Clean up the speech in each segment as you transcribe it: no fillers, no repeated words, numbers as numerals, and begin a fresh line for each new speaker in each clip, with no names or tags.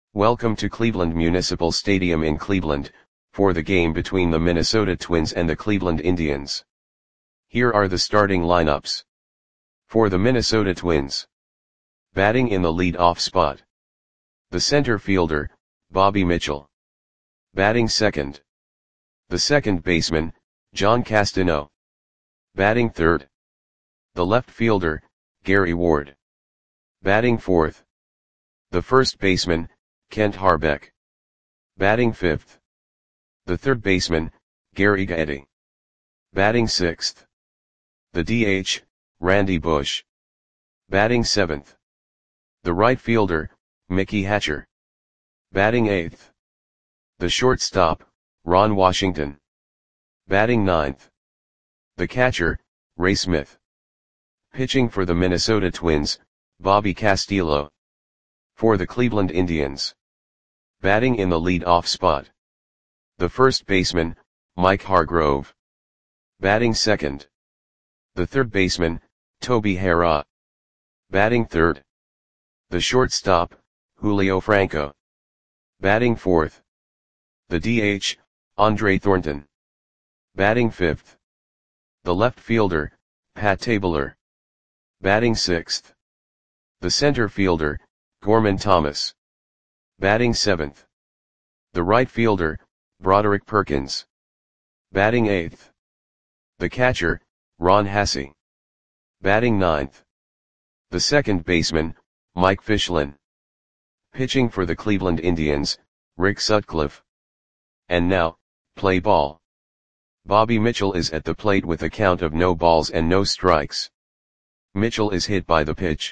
Welcome to Cleveland Municipal Stadium in Cleveland, for the game between the Minnesota Twins and the Cleveland Indians. Here are the starting lineups. For the Minnesota Twins. Batting in the lead-off spot. The center fielder, Bobby Mitchell. Batting second. The second baseman, John Castano. Batting third. The left fielder, Gary Ward. Batting fourth. The first baseman, Kent Hrbek. Batting fifth. The third baseman, Gary Gaetti. Batting sixth. The DH, Randy Bush. Batting seventh. The right fielder, Mickey Hatcher. Batting eighth. The shortstop, Ron Washington. Batting ninth. The catcher, Ray Smith. Pitching for the Minnesota Twins, Bobby Castillo. For the Cleveland Indians. Batting in the lead-off spot. The first baseman, Mike Hargrove. Batting second. The third baseman, Toby Harrah. Batting third. The shortstop, Julio Franco. Batting fourth. The DH, Andre Thornton. Batting fifth. The left fielder, Pat Tabler. Batting sixth. The center fielder, Gorman Thomas. Batting seventh. The right fielder, Broderick Perkins. Batting eighth. The catcher, Ron Hassey. Batting ninth. The second baseman, Mike Fichlin. Pitching for the Cleveland Indians, Rick Sutcliffe. And now, play ball. Bobby Mitchell is at the plate with a count of no balls and no strikes. Mitchell is hit by the pitch.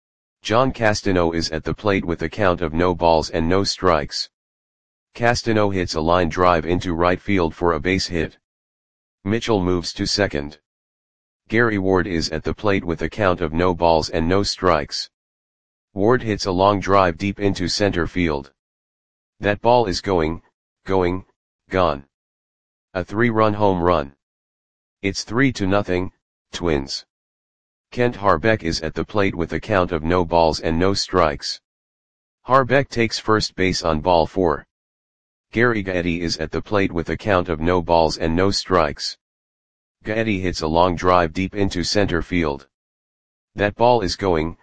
John Castano is at the plate with a count of no balls and no strikes. Castano hits a line drive into right field for a base hit. Mitchell moves to second. Gary Ward is at the plate with a count of no balls and no strikes. Ward hits a long drive deep into center field. That ball is gone. A 3-run home run. It's 3-0, Twins. Kent Hrbek is at the plate with a count of no balls and no strikes. Hrbek takes first base on ball 4. Gary Gaetti is at the plate with a count of no balls and no strikes. Gaetti hits a long drive deep into center field. That ball is gone.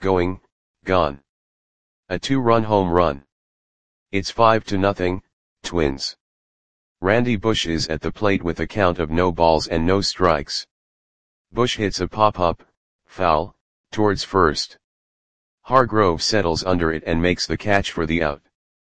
A 2-run home run. It's 5-0, Twins. Randy Bush is at the plate with a count of no balls and no strikes. Bush hits a pop-up, foul, towards first. Hargrove settles under it and makes the catch for the out.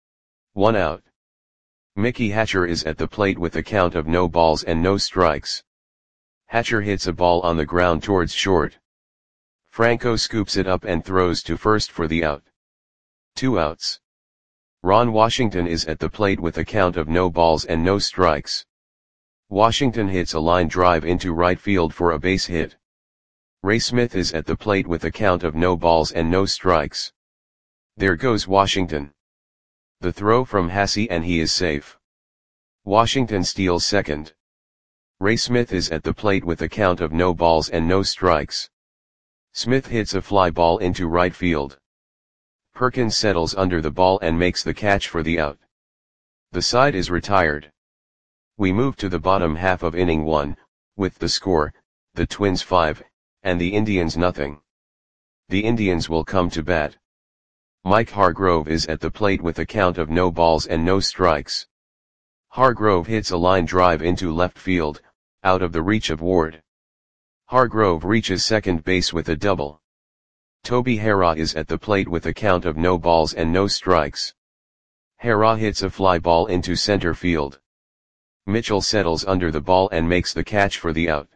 1 out. Mickey Hatcher is at the plate with a count of no balls and no strikes. Hatcher hits a ball on the ground towards short. Franco scoops it up and throws to first for the out. 2 outs. Ron Washington is at the plate with a count of no balls and no strikes. Washington hits a line drive into right field for a base hit. Ray Smith is at the plate with a count of no balls and no strikes. There goes Washington. The throw from Hassey and he is safe. Washington steals second. Ray Smith is at the plate with a count of no balls and no strikes. Smith hits a fly ball into right field. Perkins settles under the ball and makes the catch for the out. The side is retired. We move to the bottom half of inning 1, with the score, the Twins 5, and the Indians nothing. The Indians will come to bat. Mike Hargrove is at the plate with a count of no balls and no strikes. Hargrove hits a line drive into left field, out of the reach of Ward. Hargrove reaches second base with a double. Toby Harrah is at the plate with a count of no balls and no strikes. Harrah hits a fly ball into center field. Mitchell settles under the ball and makes the catch for the out.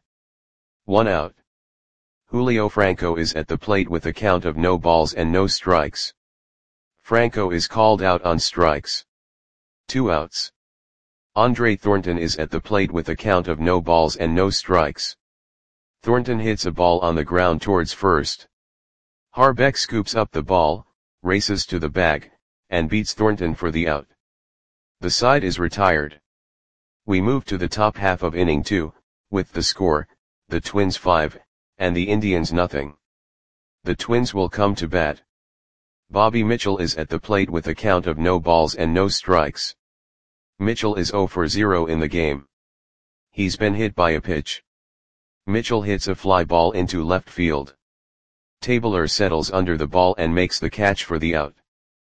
1 out. Julio Franco is at the plate with a count of no balls and no strikes. Franco is called out on strikes. 2 outs. Andre Thornton is at the plate with a count of no balls and no strikes. Thornton hits a ball on the ground towards first. Hrbek scoops up the ball, races to the bag, and beats Thornton for the out. The side is retired. We move to the top half of inning 2, with the score, the Twins 5, and the Indians nothing. The Twins will come to bat. Bobby Mitchell is at the plate with a count of no balls and no strikes. Mitchell is 0 for 0 in the game. He's been hit by a pitch. Mitchell hits a fly ball into left field. Tabler settles under the ball and makes the catch for the out.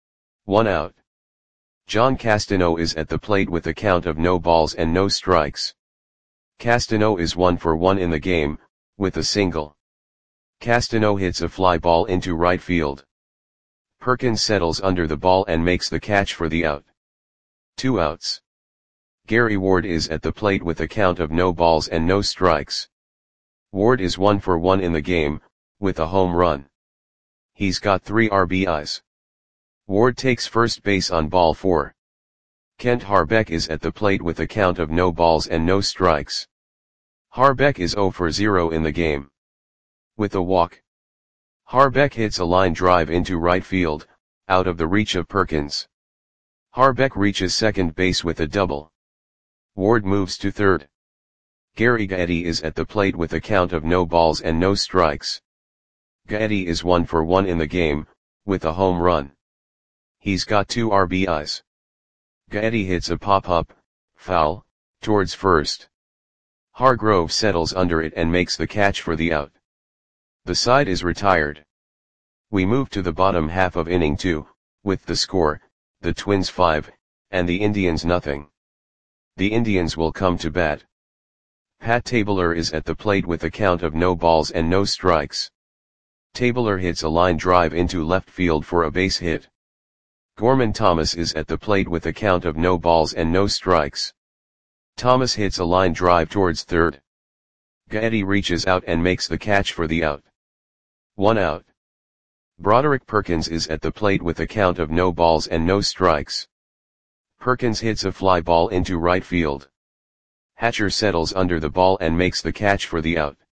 1 out. John Castano is at the plate with a count of no balls and no strikes. Castano is 1 for 1 in the game, with a single. Castano hits a fly ball into right field. Perkins settles under the ball and makes the catch for the out. 2 outs. Gary Ward is at the plate with a count of no balls and no strikes. Ward is 1 for 1 in the game, with a home run. He's got 3 RBIs. Ward takes first base on ball 4. Kent Harbeck is at the plate with a count of no balls and no strikes. Harbeck is 0 for 0 in the game. With a walk. Harbeck hits a line drive into right field, out of the reach of Perkins. Harbeck reaches second base with a double. Ward moves to third. Gary Gaetti is at the plate with a count of no balls and no strikes. Gaetti is 1 for 1 in the game, with a home run. He's got 2 RBIs. Gaetti hits a pop-up, foul, towards first. Hargrove settles under it and makes the catch for the out. The side is retired. We move to the bottom half of inning 2, with the score, the Twins 5, and the Indians nothing. The Indians will come to bat. Pat Tabler is at the plate with a count of no balls and no strikes. Tabler hits a line drive into left field for a base hit. Gorman Thomas is at the plate with a count of no balls and no strikes. Thomas hits a line drive towards third. Gaetti reaches out and makes the catch for the out. 1 out. Broderick Perkins is at the plate with a count of no balls and no strikes. Perkins hits a fly ball into right field. Hatcher settles under the ball and makes the catch for the out.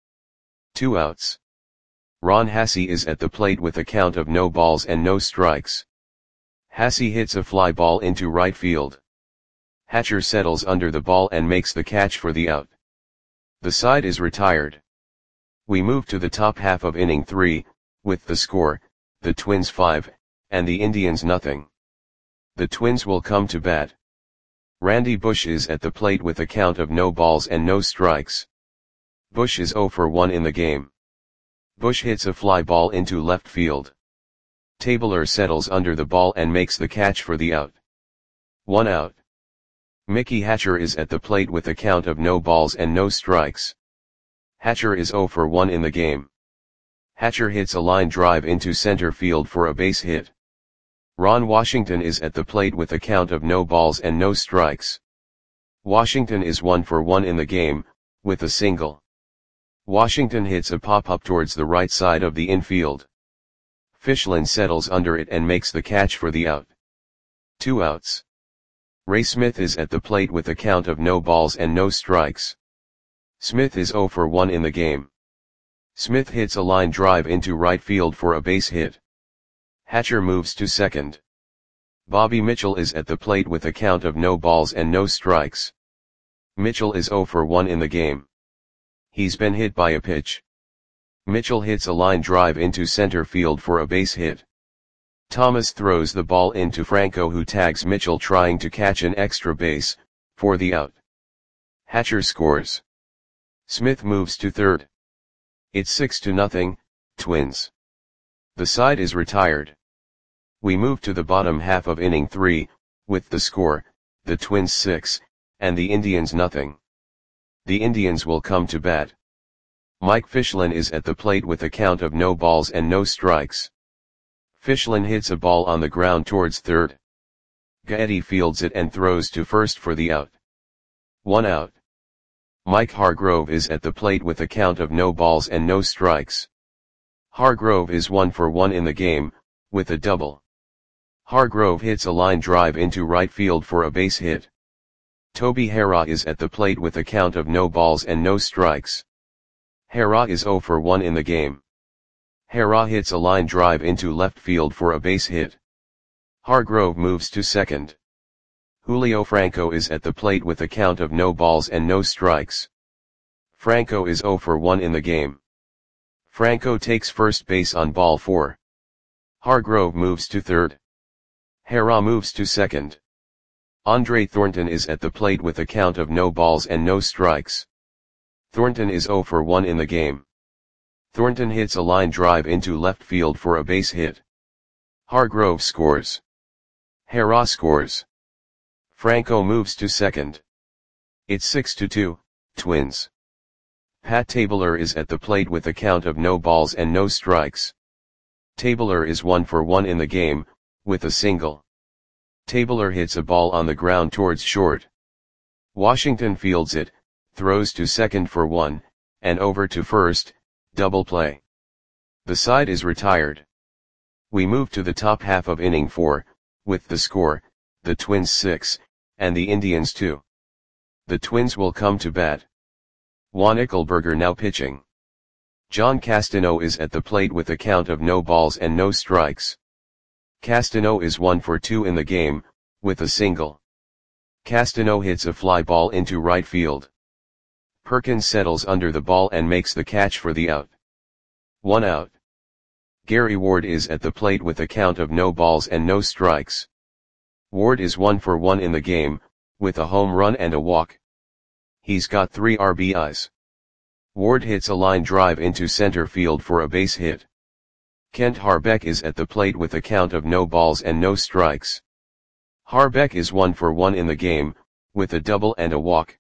2 outs. Ron Hassey is at the plate with a count of no balls and no strikes. Hassey hits a fly ball into right field. Hatcher settles under the ball and makes the catch for the out. The side is retired. We move to the top half of inning 3, with the score, the Twins 5, and the Indians nothing. The Twins will come to bat. Randy Bush is at the plate with a count of no balls and no strikes. Bush is 0 for 1 in the game. Bush hits a fly ball into left field. Tabler settles under the ball and makes the catch for the out. 1 out. Mickey Hatcher is at the plate with a count of no balls and no strikes. Hatcher is 0 for 1 in the game. Hatcher hits a line drive into center field for a base hit. Ron Washington is at the plate with a count of no balls and no strikes. Washington is 1 for 1 in the game, with a single. Washington hits a pop-up towards the right side of the infield. Fischlin settles under it and makes the catch for the out. 2 outs. Ray Smith is at the plate with a count of no balls and no strikes. Smith is 0 for 1 in the game. Smith hits a line drive into right field for a base hit. Hatcher moves to second. Bobby Mitchell is at the plate with a count of no balls and no strikes. Mitchell is 0 for 1 in the game. He's been hit by a pitch. Mitchell hits a line drive into center field for a base hit. Thomas throws the ball into Franco, who tags Mitchell trying to catch an extra base, for the out. Hatcher scores. Smith moves to third. It's 6-0, Twins. The side is retired. We move to the bottom half of inning 3, with the score, the Twins 6, and the Indians nothing. The Indians will come to bat. Mike Fischlin is at the plate with a count of no balls and no strikes. Fischlin hits a ball on the ground towards third. Gaetti fields it and throws to first for the out. 1 out. Mike Hargrove is at the plate with a count of no balls and no strikes. Hargrove is 1 for 1 in the game, with a double. Hargrove hits a line drive into right field for a base hit. Toby Harrah is at the plate with a count of no balls and no strikes. Harrah is 0 for 1 in the game. Harrah hits a line drive into left field for a base hit. Hargrove moves to second. Julio Franco is at the plate with a count of no balls and no strikes. Franco is 0 for 1 in the game. Franco takes first base on ball 4. Hargrove moves to third. Hara moves to second. Andre Thornton is at the plate with a count of no balls and no strikes. Thornton is 0 for 1 in the game. Thornton hits a line drive into left field for a base hit. Hargrove scores. Hara scores. Franco moves to second. It's 6-2, Twins. Pat Tabler is at the plate with a count of no balls and no strikes. Tabler is 1 for 1 in the game, with a single. Tabler hits a ball on the ground towards short. Washington fields it, throws to second for 1, and over to first, double play. The side is retired. We move to the top half of inning 4, with the score, the Twins 6, and the Indians 2. The Twins will come to bat. Juan Ickelberger now pitching. John Castano is at the plate with a count of no balls and no strikes. Castano is 1 for 2 in the game, with a single. Castano hits a fly ball into right field. Perkins settles under the ball and makes the catch for the out. 1 out. Gary Ward is at the plate with a count of no balls and no strikes. Ward is 1 for 1 in the game, with a home run and a walk. He's got 3 RBIs. Ward hits a line drive into center field for a base hit. Kent Harbeck is at the plate with a count of no balls and no strikes. Harbeck is 1 for 1 in the game, with a double and a walk.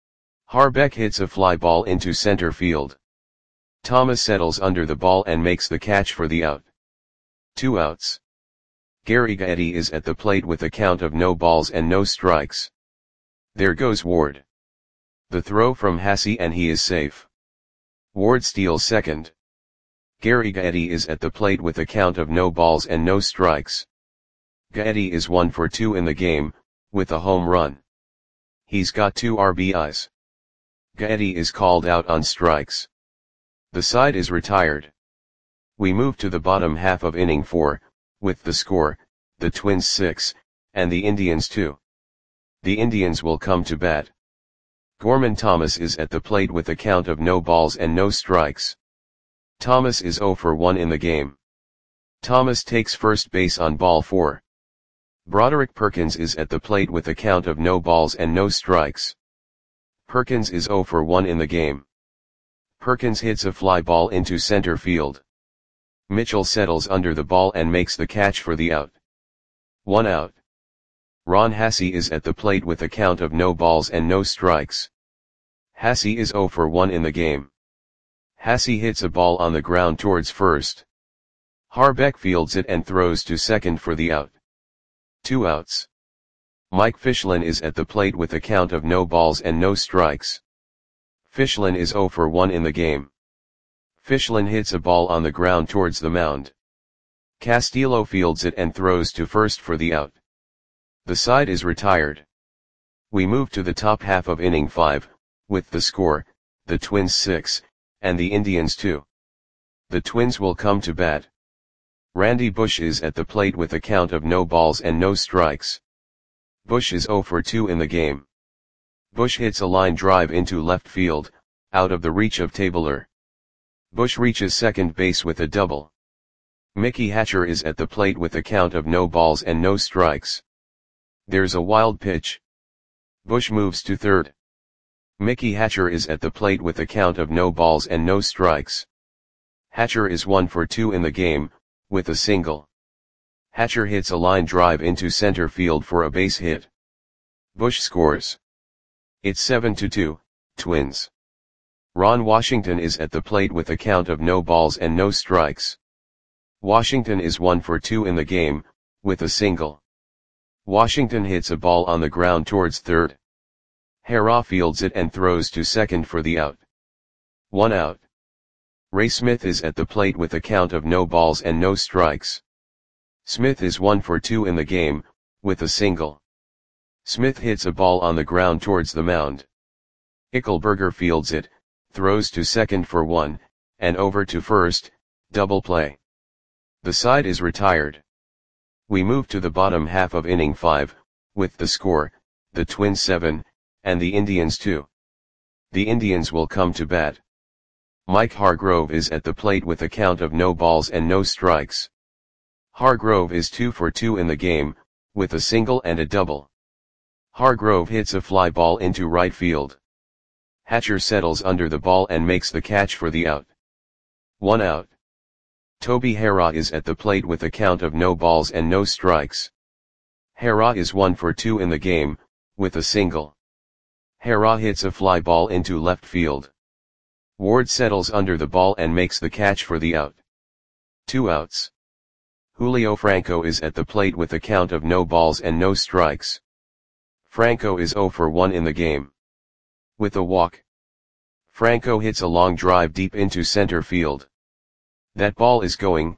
Harbeck hits a fly ball into center field. Thomas settles under the ball and makes the catch for the out. 2 outs. Gary Gaetti is at the plate with a count of no balls and no strikes. There goes Ward. The throw from Hasse and he is safe. Ward steals second. Gary Gaetti is at the plate with a count of no balls and no strikes. Gaetti is 1 for 2 in the game, with a home run. He's got 2 RBIs. Gaetti is called out on strikes. The side is retired. We move to the bottom half of inning 4, with the score, the Twins 6, and the Indians 2. The Indians will come to bat. Gorman Thomas is at the plate with a count of no balls and no strikes. Thomas is 0 for 1 in the game. Thomas takes first base on ball 4. Broderick Perkins is at the plate with a count of no balls and no strikes. Perkins is 0 for 1 in the game. Perkins hits a fly ball into center field. Mitchell settles under the ball and makes the catch for the out. 1 out. Ron Hasse is at the plate with a count of no balls and no strikes. Hasse is 0 for 1 in the game. Hasse hits a ball on the ground towards first. Harbeck fields it and throws to second for the out. 2 outs. Mike Fischlin is at the plate with a count of no balls and no strikes. Fischlin is 0 for 1 in the game. Fischlin hits a ball on the ground towards the mound. Castillo fields it and throws to first for the out. The side is retired. We move to the top half of inning 5, with the score, the Twins 6, and the Indians 2. The Twins will come to bat. Randy Bush is at the plate with a count of no balls and no strikes. Bush is 0 for 2 in the game. Bush hits a line drive into left field, out of the reach of Tabler. Bush reaches second base with a double. Mickey Hatcher is at the plate with a count of no balls and no strikes. There's a wild pitch. Bush moves to third. Mickey Hatcher is at the plate with a count of no balls and no strikes. Hatcher is 1 for 2 in the game, with a single. Hatcher hits a line drive into center field for a base hit. Bush scores. It's 7-2, Twins. Ron Washington is at the plate with a count of no balls and no strikes. Washington is 1 for 2 in the game, with a single. Washington hits a ball on the ground towards third. Hara fields it and throws to second for the out. 1 out. Ray Smith is at the plate with a count of no balls and no strikes. Smith is 1 for 2 in the game, with a single. Smith hits a ball on the ground towards the mound. Ickelberger fields it, throws to second for 1, and over to first, double play. The side is retired. We move to the bottom half of inning 5, with the score, the Twins 7, and the Indians 2. The Indians will come to bat. Mike Hargrove is at the plate with a count of no balls and no strikes. Hargrove is 2 for 2 in the game, with a single and a double. Hargrove hits a fly ball into right field. Hatcher settles under the ball and makes the catch for the out. 1 out. Toby Harrah is at the plate with a count of no balls and no strikes. Harrah is 1 for 2 in the game, with a single. Harrah hits a fly ball into left field. Ward settles under the ball and makes the catch for the out. 2 outs. Julio Franco is at the plate with a count of no balls and no strikes. Franco is 0 for 1 in the game. With a walk. Franco hits a long drive deep into center field. That ball is gone.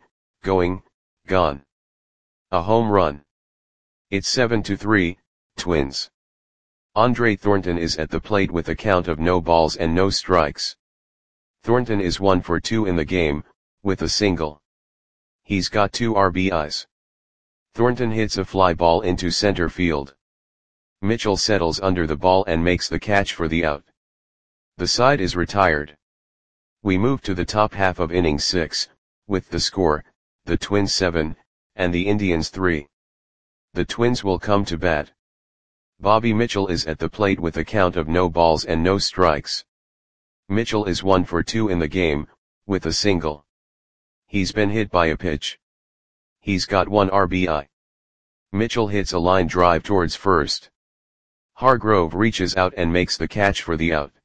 A home run. It's 7-3, Twins. Andre Thornton is at the plate with a count of no balls and no strikes. Thornton is 1 for 2 in the game, with a single. He's got 2 RBIs. Thornton hits a fly ball into center field. Mitchell settles under the ball and makes the catch for the out. The side is retired. We move to the top half of inning 6, with the score, the Twins 7, and the Indians 3. The Twins will come to bat. Bobby Mitchell is at the plate with a count of no balls and no strikes. Mitchell is 1 for 2 in the game, with a single. He's been hit by a pitch. He's got 1 RBI. Mitchell hits a line drive towards first. Hargrove reaches out and makes the catch for the out.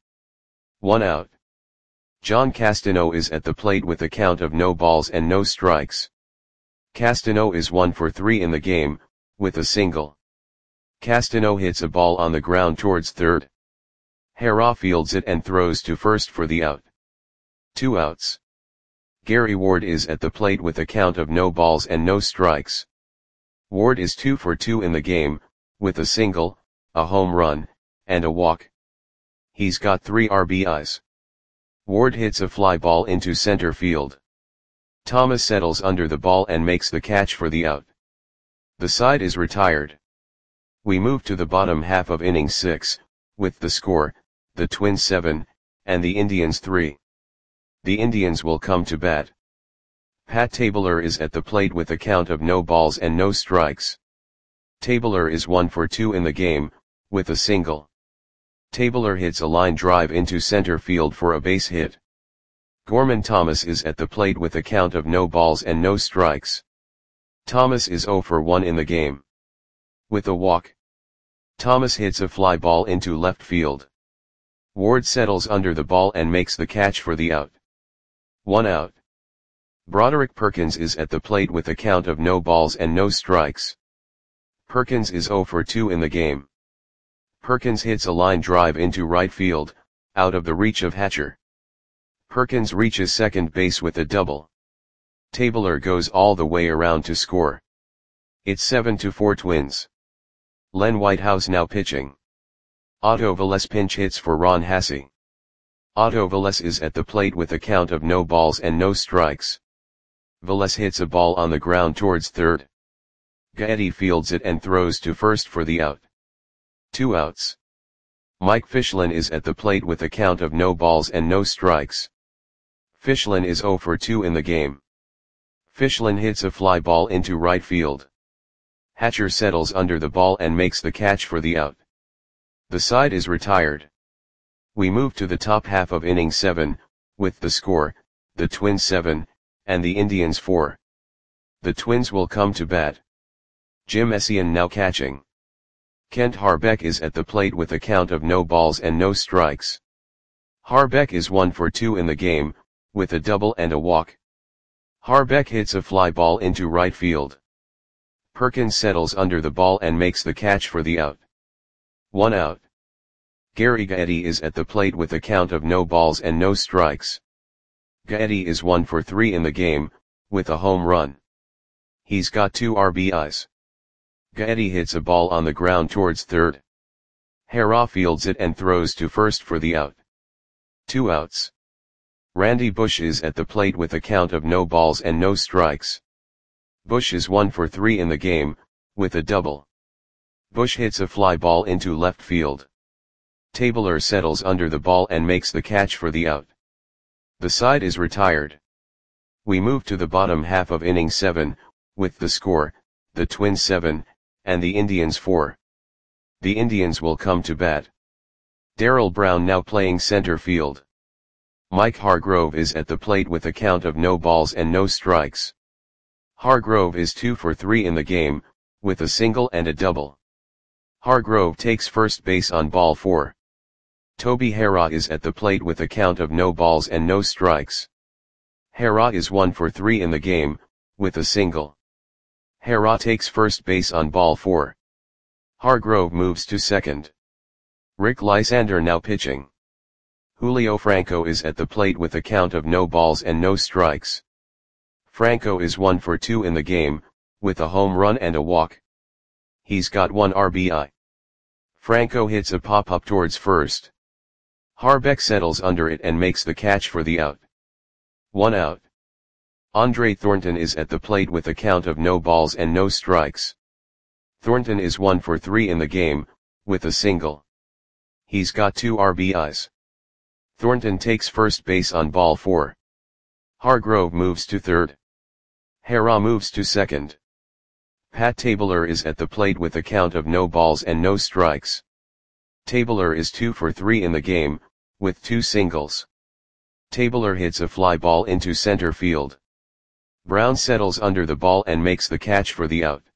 1 out. John Castano is at the plate with a count of no balls and no strikes. Castano is 1 for 3 in the game, with a single. Castano hits a ball on the ground towards third. Harrah fields it and throws to first for the out. 2 outs. Gary Ward is at the plate with a count of no balls and no strikes. Ward is 2 for 2 in the game, with a single, a home run, and a walk. He's got 3 RBIs. Ward hits a fly ball into center field. Thomas settles under the ball and makes the catch for the out. The side is retired. We move to the bottom half of inning 6, with the score, the Twins 7, and the Indians 3. The Indians will come to bat. Pat Tabler is at the plate with a count of no balls and no strikes. Tabler is 1 for 2 in the game, with a single. Tabler hits a line drive into center field for a base hit. Gorman Thomas is at the plate with a count of no balls and no strikes. Thomas is 0 for 1 in the game. With a walk. Thomas hits a fly ball into left field. Ward settles under the ball and makes the catch for the out. 1 out. Broderick Perkins is at the plate with a count of no balls and no strikes. Perkins is 0 for 2 in the game. Perkins hits a line drive into right field, out of the reach of Hatcher. Perkins reaches second base with a double. Tabler goes all the way around to score. It's 7-4 Twins. Len Whitehouse now pitching. Otto Velez pinch hits for Ron Hassey. Otto Velez is at the plate with a count of no balls and no strikes. Velez hits a ball on the ground towards third. Gaetti fields it and throws to first for the out. 2 outs. Mike Fischlin is at the plate with a count of no balls and no strikes. Fischlin is 0 for 2 in the game. Fischlin hits a fly ball into right field. Hatcher settles under the ball and makes the catch for the out. The side is retired. We move to the top half of inning 7, with the score, the Twins 7, and the Indians 4. The Twins will come to bat. Jim Essien now catching. Kent Harbeck is at the plate with a count of no balls and no strikes. Harbeck is 1 for 2 in the game, with a double and a walk. Harbeck hits a fly ball into right field. Perkins settles under the ball and makes the catch for the out. 1 out. Gary Gaetti is at the plate with a count of no balls and no strikes. Gaetti is 1 for 3 in the game, with a home run. He's got 2 RBIs. Gaetti hits a ball on the ground towards third. Harrah fields it and throws to first for the out. 2 outs. Randy Bush is at the plate with a count of no balls and no strikes. Bush is 1 for 3 in the game, with a double. Bush hits a fly ball into left field. Tabler settles under the ball and makes the catch for the out. The side is retired. We move to the bottom half of inning 7, with the score, the Twins 7, and the Indians 4. The Indians will come to bat. Darrell Brown now playing center field. Mike Hargrove is at the plate with a count of no balls and no strikes. Hargrove is 2 for 3 in the game, with a single and a double. Hargrove takes first base on ball 4. Toby Harrah is at the plate with a count of no balls and no strikes. Harrah is 1 for 3 in the game, with a single. Harrah takes first base on ball 4. Hargrove moves to second. Rick Lysander now pitching. Julio Franco is at the plate with a count of no balls and no strikes. Franco is 1 for 2 in the game, with a home run and a walk. He's got 1 RBI. Franco hits a pop-up towards first. Harbeck settles under it and makes the catch for the out. 1 out. Andre Thornton is at the plate with a count of no balls and no strikes. Thornton is 1 for 3 in the game, with a single. He's got 2 RBIs. Thornton takes first base on ball 4. Hargrove moves to third. Harrah moves to second. Pat Tabler is at the plate with a count of no balls and no strikes. Tabler is 2 for 3 in the game, with 2 singles. Tabler hits a fly ball into center field. Brown settles under the ball and makes the catch for the out.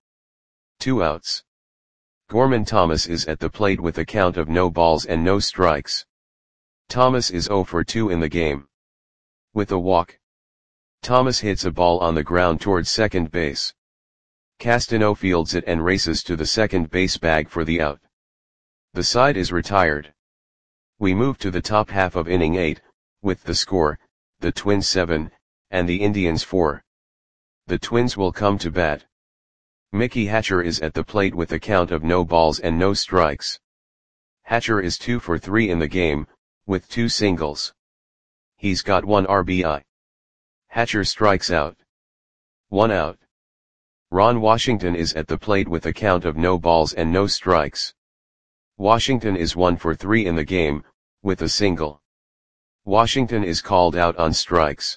2 outs. Gorman Thomas is at the plate with a count of no balls and no strikes. Thomas is 0 for 2 in the game. With a walk. Thomas hits a ball on the ground towards second base. Castano fields it and races to the second base bag for the out. The side is retired. We move to the top half of inning 8, with the score, the Twins 7, and the Indians 4. The Twins will come to bat. Mickey Hatcher is at the plate with a count of no balls and no strikes. Hatcher is 2 for 3 in the game, with 2 singles. He's got 1 RBI. Hatcher strikes out. 1 out. Ron Washington is at the plate with a count of no balls and no strikes. Washington is 1 for 3 in the game, with a single. Washington is called out on strikes.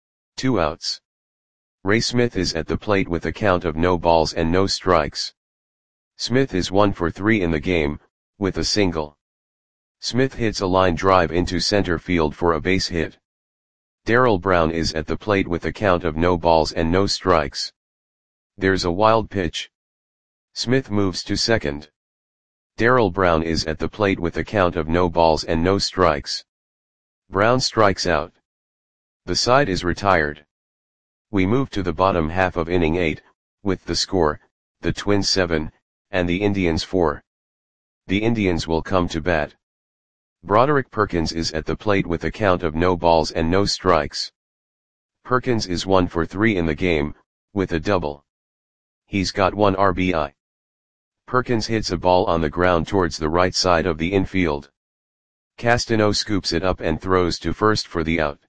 2 outs. Ray Smith is at the plate with a count of no balls and no strikes. Smith is 1 for 3 in the game, with a single. Smith hits a line drive into center field for a base hit. Darrell Brown is at the plate with a count of no balls and no strikes. There's a wild pitch. Smith moves to second. Darrell Brown is at the plate with a count of no balls and no strikes. Brown strikes out. The side is retired. We move to the bottom half of inning 8, with the score, the Twins 7, and the Indians 4. The Indians will come to bat. Broderick Perkins is at the plate with a count of no balls and no strikes. Perkins is 1 for 3 in the game, with a double. He's got 1 RBI. Perkins hits a ball on the ground towards the right side of the infield. Castano scoops it up and throws to first for the out.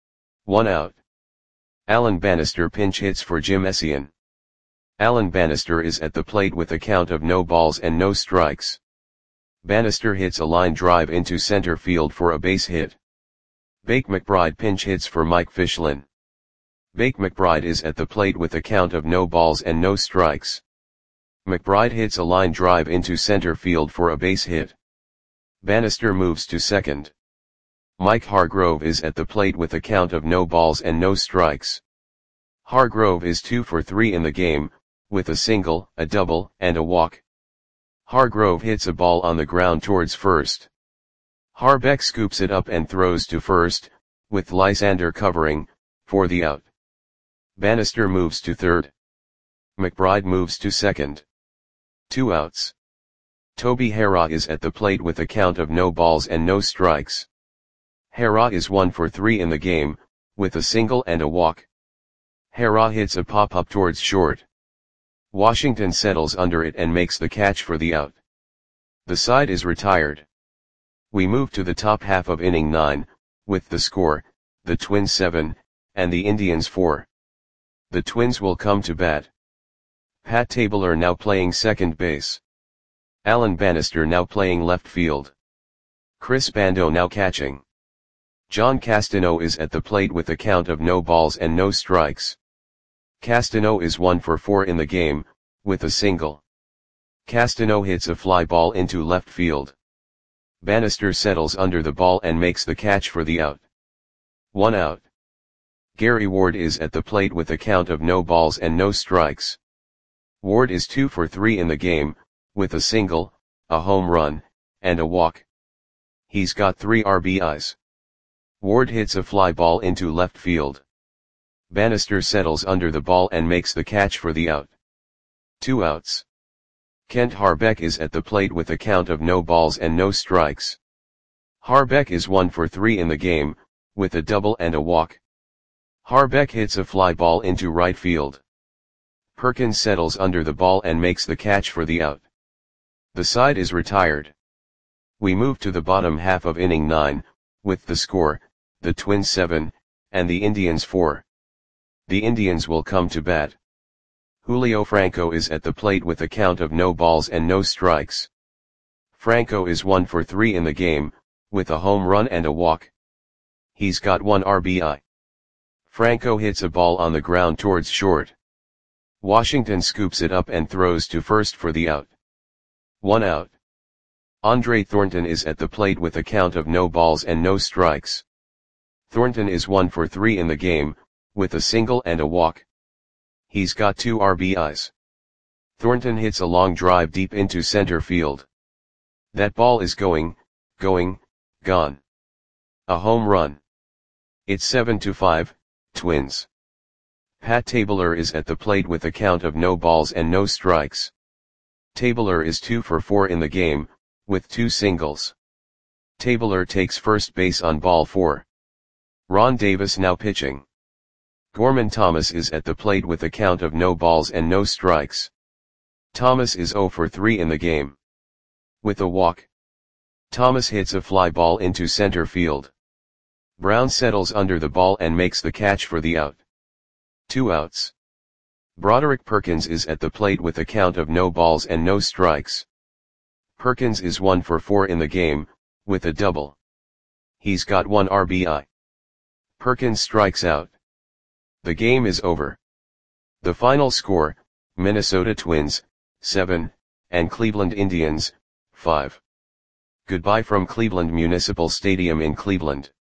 1 out. Alan Bannister pinch hits for Jim Essien. Alan Bannister is at the plate with a count of no balls and no strikes. Bannister hits a line drive into center field for a base hit. Bake McBride pinch hits for Mike Fichlin. Bake McBride is at the plate with a count of no balls and no strikes. McBride hits a line drive into center field for a base hit. Bannister moves to second. Mike Hargrove is at the plate with a count of no balls and no strikes. Hargrove is 2 for 3 in the game, with a single, a double, and a walk. Hargrove hits a ball on the ground towards first. Harbeck scoops it up and throws to first, with Lysander covering, for the out. Bannister moves to third. McBride moves to second. 2 outs. Toby Harrah is at the plate with a count of no balls and no strikes. Harrah is 1 for 3 in the game, with a single and a walk. Harrah hits a pop-up towards short. Washington settles under it and makes the catch for the out. The side is retired. We move to the top half of inning 9, with the score, the Twins 7, and the Indians 4. The Twins will come to bat. Pat Tabler now playing second base. Alan Bannister now playing left field. Chris Bando now catching. John Castano is at the plate with a count of no balls and no strikes. Castano is 1 for 4 in the game, with a single. Castano hits a fly ball into left field. Bannister settles under the ball and makes the catch for the out. 1 out. Gary Ward is at the plate with a count of no balls and no strikes. Ward is 2 for 3 in the game, with a single, a home run, and a walk. He's got 3 RBIs. Ward hits a fly ball into left field. Bannister settles under the ball and makes the catch for the out. 2 outs. Kent Harbeck is at the plate with a count of no balls and no strikes. Harbeck is 1 for 3 in the game, with a double and a walk. Harbeck hits a fly ball into right field. Perkins settles under the ball and makes the catch for the out. The side is retired. We move to the bottom half of inning 9, with the score, the Twins 7, and the Indians 4. The Indians will come to bat. Julio Franco is at the plate with a count of no balls and no strikes. Franco is 1 for 3 in the game, with a home run and a walk. He's got 1 RBI. Franco hits a ball on the ground towards short. Washington scoops it up and throws to first for the out. 1 out. Andre Thornton is at the plate with a count of no balls and no strikes. Thornton is 1 for 3 in the game, with a single and a walk. He's got 2 RBIs. Thornton hits a long drive deep into center field. That ball is gone. A home run. It's 7-5, Twins. Pat Tabler is at the plate with a count of no balls and no strikes. Tabler is 2 for 4 in the game, with 2 singles. Tabler takes first base on ball 4. Ron Davis now pitching. Gorman Thomas is at the plate with a count of no balls and no strikes. Thomas is 0 for 3 in the game. With a walk. Thomas hits a fly ball into center field. Brown settles under the ball and makes the catch for the out. 2 outs. Broderick Perkins is at the plate with a count of no balls and no strikes. Perkins is 1 for 4 in the game, with a double. He's got 1 RBI. Perkins strikes out. The game is over. The final score, Minnesota Twins, 7, and Cleveland Indians, 5. Goodbye from Cleveland Municipal Stadium in Cleveland.